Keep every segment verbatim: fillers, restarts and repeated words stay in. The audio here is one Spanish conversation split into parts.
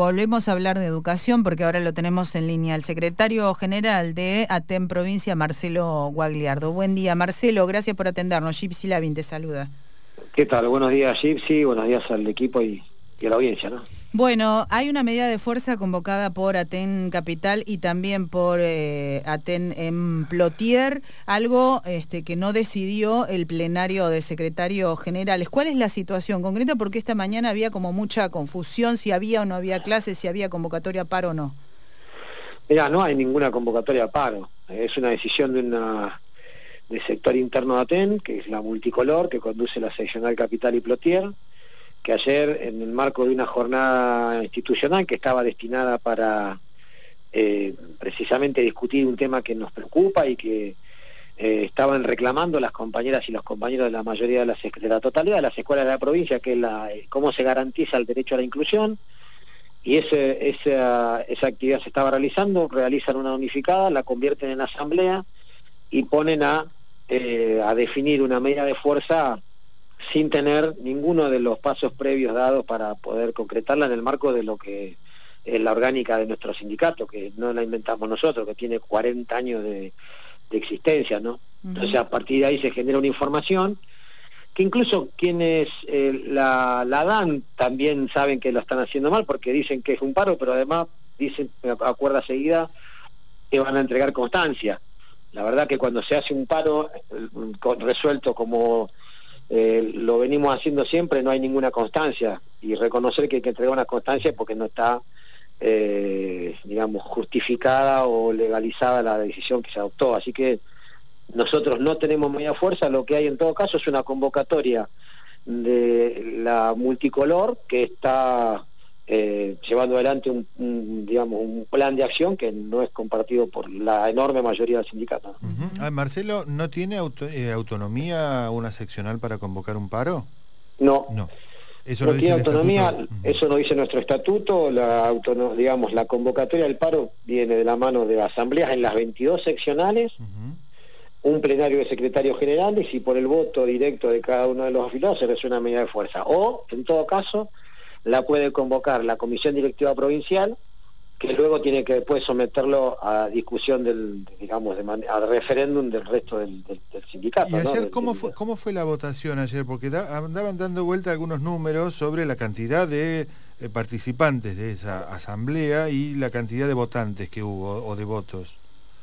volvemos a hablar de educación porque ahora lo tenemos en línea. El secretario general de ATEN Provincia, Marcelo Guagliardo. Buen día, Marcelo, gracias por atendernos. Gypsy Lavín te saluda. ¿Qué tal? Buenos días, Gypsy, buenos días al equipo y, y a la audiencia, ¿no? Bueno, hay una medida de fuerza convocada por ATEN Capital y también por eh, ATEN en Plotier, algo este, que no decidió el plenario de secretarios generales. ¿Cuál es la situación concreta? Porque esta mañana había como mucha confusión si había o no había clases, si había convocatoria a paro o no. Mira, no hay ninguna convocatoria a paro. Es una decisión de una del sector interno de ATEN, que es la multicolor, que conduce la seccional Capital y Plotier, que ayer, en el marco de una jornada institucional que estaba destinada para eh, precisamente discutir un tema que nos preocupa y que eh, estaban reclamando las compañeras y los compañeros de la mayoría de las de la totalidad de las escuelas de la provincia, que es la, eh, cómo se garantiza el derecho a la inclusión, y ese, esa, esa actividad se estaba realizando, realizan una unificada, la convierten en asamblea y ponen a, eh, a definir una medida de fuerza sin tener ninguno de los pasos previos dados para poder concretarla en el marco de lo que es la orgánica de nuestro sindicato, que no la inventamos nosotros, que tiene cuarenta años de, de existencia, ¿no? Uh-huh. Entonces a partir de ahí se genera una información que incluso quienes eh, la, la dan también saben que lo están haciendo mal, porque dicen que es un paro, pero además dicen a cuerda seguida que van a entregar constancia. La verdad que cuando se hace un paro eh, resuelto como Eh, lo venimos haciendo siempre, no hay ninguna constancia, y reconocer que hay que entregar una constancia porque no está, eh, digamos, justificada o legalizada la decisión que se adoptó. Así que nosotros no tenemos media fuerza, lo que hay en todo caso es una convocatoria de la multicolor que está eh, llevando adelante un, un, digamos, un plan de acción que no es compartido por la enorme mayoría del sindicato. Uh-huh. Ah, Marcelo, ¿no tiene auto, eh, autonomía una seccional para convocar un paro? No. No. Eso no lo tiene dice autonomía, uh-huh. Eso lo dice nuestro estatuto. La autono, digamos, la convocatoria del paro viene de la mano de asambleas en las veintidós seccionales, uh-huh. un plenario de secretarios generales y por el voto directo de cada uno de los afiliados se resuelve una medida de fuerza. O, en todo caso, la puede convocar la comisión directiva provincial, que luego tiene que después someterlo a discusión del, digamos, de man- al referéndum del resto del, del, del sindicato. ¿Y ayer, ¿no? del, cómo, del, fue, cómo fue la votación ayer? Porque da, andaban dando vuelta algunos números sobre la cantidad de eh, participantes de esa asamblea y la cantidad de votantes que hubo, o de votos.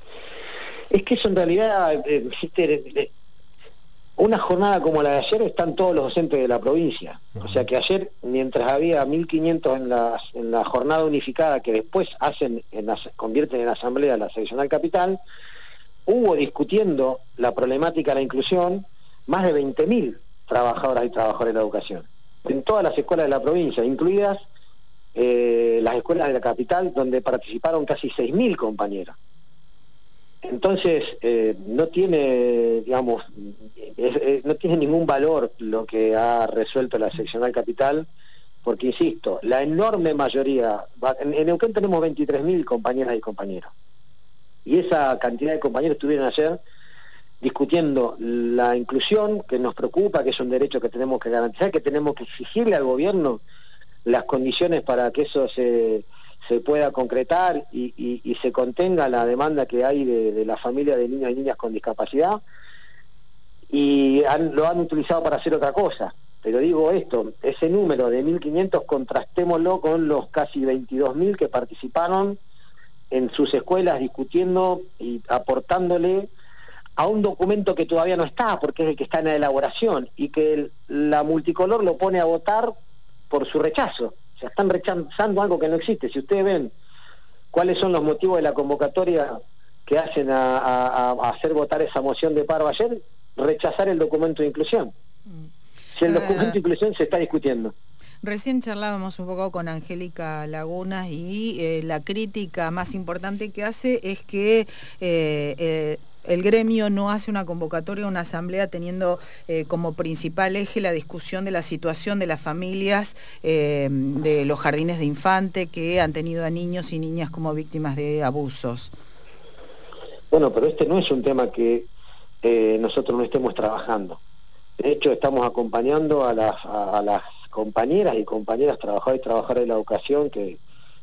Es que eso en realidad, eh, eh, una jornada como la de ayer están todos los docentes de la provincia. Uh-huh. O sea que ayer, mientras había mil quinientos en la, en la jornada unificada que después hacen en la, convierten en asamblea la seccional capital, hubo discutiendo la problemática de la inclusión más de veinte mil trabajadoras y trabajadores de la educación, en todas las escuelas de la provincia, incluidas eh, las escuelas de la capital, donde participaron casi seis mil compañeros. Entonces, eh, no tiene, digamos, es, es, no tiene ningún valor lo que ha resuelto la seccional capital, porque, insisto, la enorme mayoría, en, en Neuquén tenemos veintitrés mil compañeras y compañeros, y esa cantidad de compañeros estuvieron ayer discutiendo la inclusión, que nos preocupa, que es un derecho que tenemos que garantizar, que tenemos que exigirle al gobierno las condiciones para que eso se... se pueda concretar y, y, y se contenga la demanda que hay de, de la familia de niños y niñas con discapacidad, y han, lo han utilizado para hacer otra cosa. Pero digo esto, ese número de mil quinientos contrastémoslo con los casi veintidós mil que participaron en sus escuelas discutiendo y aportándole a un documento que todavía no está, porque es el que está en la elaboración, y que el, la multicolor lo pone a votar por su rechazo. O sea, están rechazando algo que no existe. Si ustedes ven cuáles son los motivos de la convocatoria que hacen a, a, a hacer votar esa moción de paro ayer, rechazar el documento de inclusión. Si el documento de inclusión se está discutiendo. Recién charlábamos un poco con Angélica Lagunas y eh, la crítica más importante que hace es que eh, eh, el gremio no hace una convocatoria, una asamblea teniendo eh, como principal eje la discusión de la situación de las familias eh, de los jardines de infante que han tenido a niños y niñas como víctimas de abusos. Bueno, pero este no es un tema que eh, nosotros no estemos trabajando. De hecho, estamos acompañando a las, a, a las compañeras y compañeras trabajadoras y trabajadoras de la educación que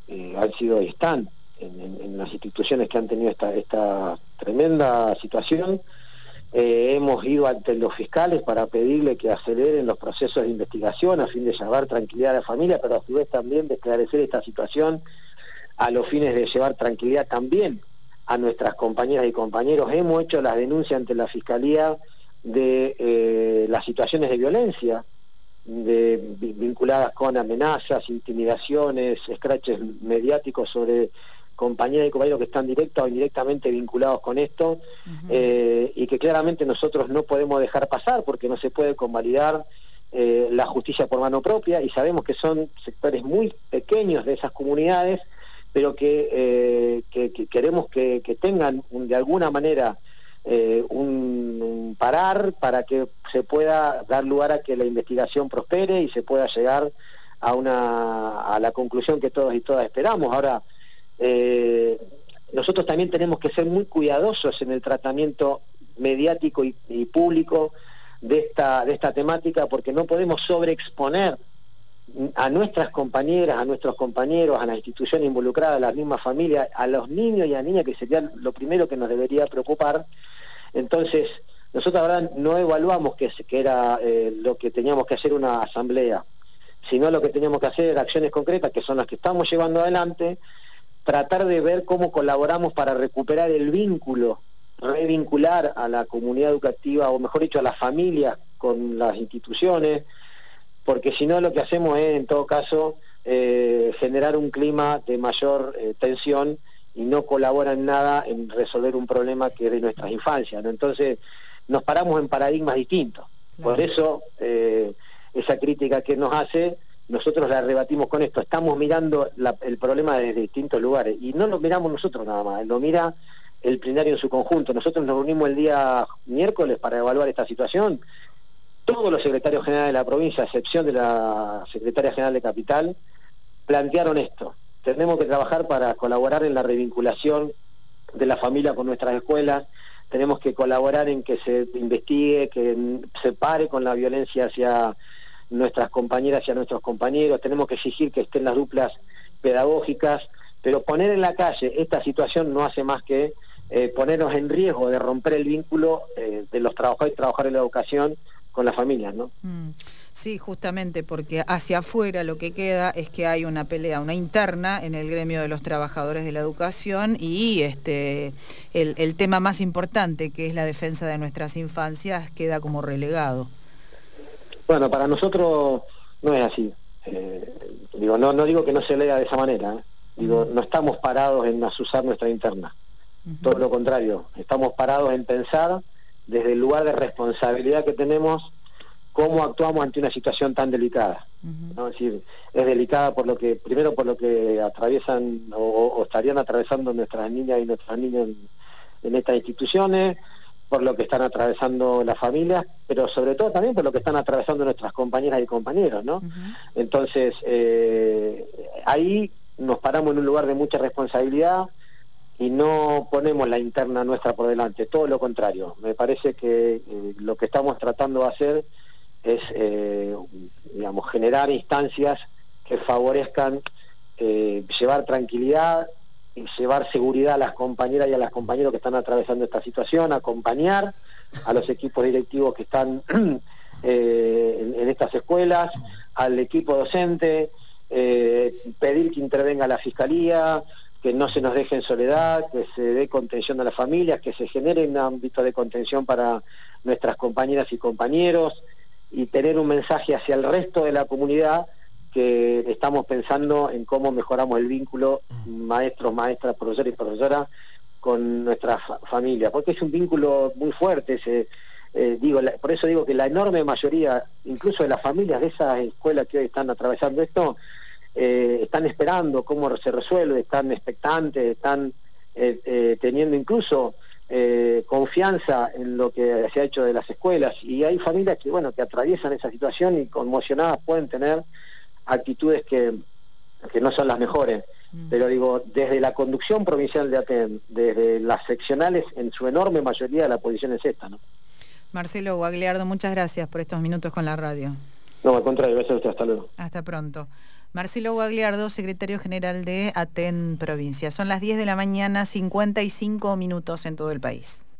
eh, han sido y están en, en, en las instituciones que han tenido esta, esta tremenda situación. Eh, hemos ido ante los fiscales para pedirle que aceleren los procesos de investigación a fin de llevar tranquilidad a la familia, pero a su vez también de esclarecer esta situación a los fines de llevar tranquilidad también a nuestras compañeras y compañeros. Hemos hecho las denuncias ante la Fiscalía de eh, las situaciones de violencia de, vinculadas con amenazas, intimidaciones, escraches mediáticos sobre compañeras y compañeros que están directos o indirectamente vinculados con esto, uh-huh. eh, y que claramente nosotros no podemos dejar pasar porque no se puede convalidar eh, la justicia por mano propia, y sabemos que son sectores muy pequeños de esas comunidades, pero que, eh, que, que queremos que, que tengan un, de alguna manera eh, un, un parar para que se pueda dar lugar a que la investigación prospere y se pueda llegar a, una, a la conclusión que todos y todas esperamos. Ahora, Eh, nosotros también tenemos que ser muy cuidadosos en el tratamiento mediático y, y público de esta, de esta temática, porque no podemos sobreexponer a nuestras compañeras, a nuestros compañeros, a las instituciones involucradas, a las mismas familias, a los niños y a niñas, que sería lo primero que nos debería preocupar. Entonces, nosotros ahora no evaluamos que, que era eh, lo que teníamos que hacer una asamblea, sino lo que teníamos que hacer era acciones concretas, que son las que estamos llevando adelante, tratar de ver cómo colaboramos para recuperar el vínculo, revincular a la comunidad educativa, o mejor dicho, a las familias con las instituciones, porque si no lo que hacemos es, en todo caso, eh, generar un clima de mayor eh, tensión, y no colabora en nada en resolver un problema que es de nuestras infancias, ¿no? Entonces, nos paramos en paradigmas distintos. Claro. Por eso, eh, esa crítica que nos hace, nosotros la rebatimos con esto. Estamos mirando la, el problema desde distintos lugares, y no lo miramos nosotros nada más, lo mira el plenario en su conjunto. Nosotros nos reunimos el día miércoles para evaluar esta situación. Todos los secretarios generales de la provincia, a excepción de la secretaria general de Capital, plantearon esto. Tenemos que trabajar para colaborar en la revinculación de la familia con nuestras escuelas, tenemos que colaborar en que se investigue, que se pare con la violencia hacia nuestras compañeras y a nuestros compañeros, tenemos que exigir que estén las duplas pedagógicas, pero poner en la calle esta situación no hace más que eh, ponernos en riesgo de romper el vínculo eh, de los trabajadores y trabajar en la educación con las familias, ¿no? Mm. Sí, justamente, porque hacia afuera lo que queda es que hay una pelea, una interna en el gremio de los trabajadores de la educación, y este el, el tema más importante, que es la defensa de nuestras infancias, queda como relegado. Bueno, para nosotros no es así. Eh, digo, no, no digo que no se lea de esa manera, ¿eh? Digo, no estamos parados en asusar nuestra interna. Uh-huh. Todo lo contrario, estamos parados en pensar desde el lugar de responsabilidad que tenemos cómo actuamos ante una situación tan delicada. Uh-huh. ¿No? Es decir, es delicada por lo que, primero por lo que atraviesan o, o estarían atravesando nuestras niñas y nuestros niños en, en estas instituciones, por lo que están atravesando las familias, pero sobre todo también por lo que están atravesando nuestras compañeras y compañeros, ¿no? Uh-huh. Entonces, eh, ahí nos paramos en un lugar de mucha responsabilidad y no ponemos la interna nuestra por delante, todo lo contrario. Me parece que eh, lo que estamos tratando de hacer es, eh, digamos, generar instancias que favorezcan eh, llevar tranquilidad y llevar seguridad a las compañeras y a los compañeros que están atravesando esta situación, acompañar a los equipos directivos que están eh, en, en estas escuelas, al equipo docente, eh, pedir que intervenga la Fiscalía, que no se nos deje en soledad, que se dé contención a las familias, que se genere un ámbito de contención para nuestras compañeras y compañeros, y tener un mensaje hacia el resto de la comunidad que estamos pensando en cómo mejoramos el vínculo maestros, maestras, profesores y profesoras con nuestra fa familia, porque es un vínculo muy fuerte. Ese, eh, digo, la, por eso digo que la enorme mayoría, incluso de las familias de esas escuelas que hoy están atravesando esto, eh, están esperando cómo se resuelve, están expectantes, están eh, eh, teniendo incluso eh, confianza en lo que se ha hecho de las escuelas, y hay familias que, bueno, que atraviesan esa situación y conmocionadas pueden tener actitudes que, que no son las mejores, mm. pero digo, desde la conducción provincial de ATEM, desde las seccionales, en su enorme mayoría la posición es esta, ¿no? Marcelo Guagliardo, muchas gracias por estos minutos con la radio. No, al contrario, gracias a usted, hasta luego. Hasta pronto. Marcelo Guagliardo, secretario general de Aten Provincia. Son las diez de la mañana, cincuenta y cinco minutos en todo el país.